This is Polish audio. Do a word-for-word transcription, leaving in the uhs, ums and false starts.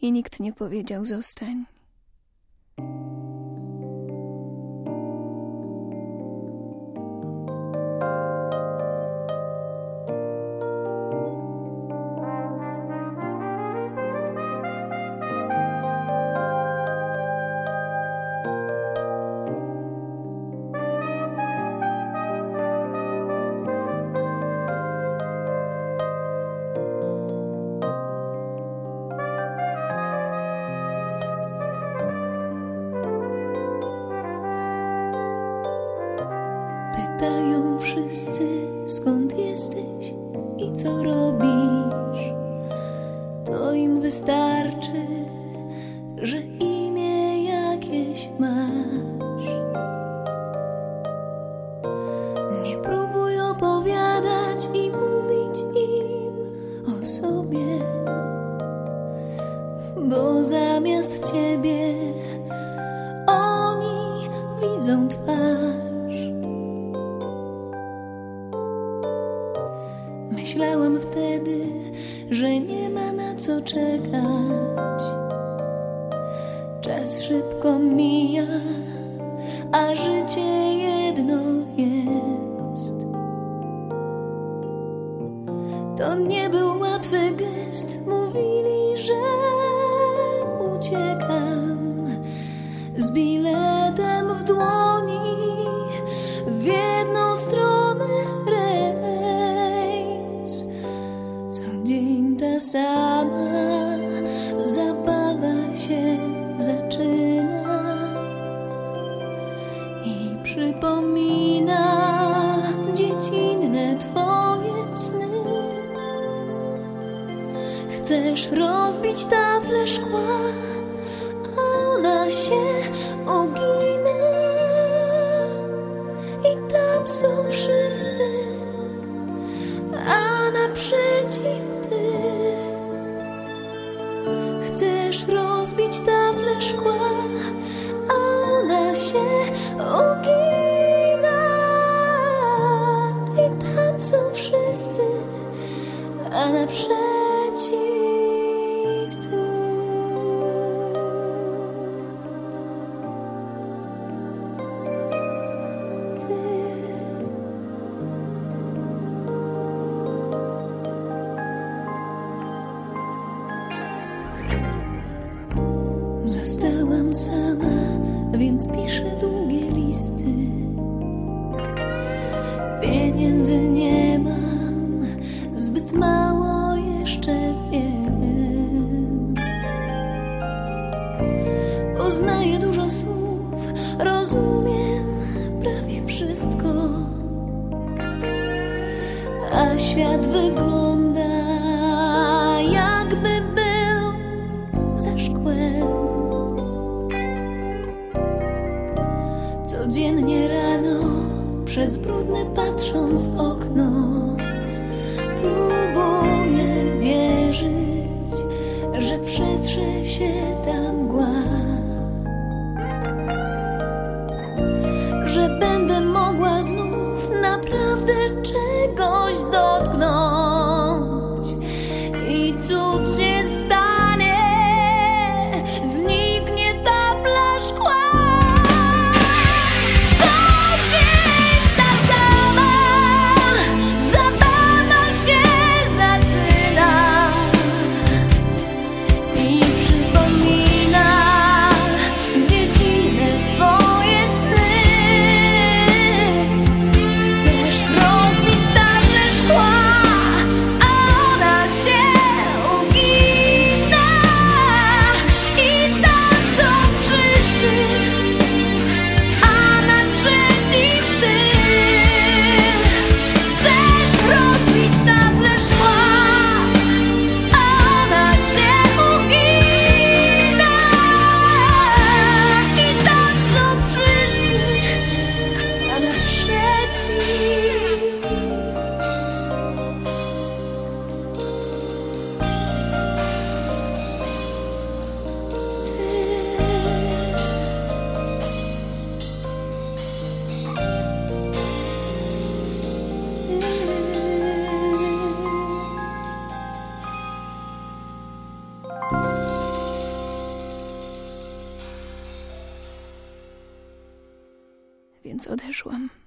i nikt nie powiedział zostań. Pytają wszyscy, skąd jesteś i co robisz. To im wystarczy, że imię jakieś masz. Nie próbuj opowiadać i mówić im o sobie, bo zamiast ciebie oni widzą twarz. Myślałam wtedy, że nie ma na co czekać. Czas szybko mija, a życie jedno jest. To nie był łatwy gest, mówili, że uciekam z biletem w dłoni w jedną stronę rejs. Co dzień ta sama zabawa się zaczyna i przypomina dziecinne twoje sny. Chcesz rozbić taflę szkła, a ona się ugina i tam są wszyscy, a naprzeciw ty. Chcesz rozbić taflę szkła, a ona się ugina i tam są wszyscy, a naprzeciw ty. Zostałam sama, więc piszę długie listy. Pieniędzy nie mam, zbyt mało jeszcze wiem. Poznaję dużo słów, rozumiem prawie wszystko, a świat wygląda jakby był za szkłem. Codziennie rano, przez brudne patrząc w okno, próbuję wierzyć, że przetrze się ta mgła, że będę mogła znów naprawdę czegoś dotknąć i cud się stanie, zniknie tafla szkła. Przypomina więc odeszłam.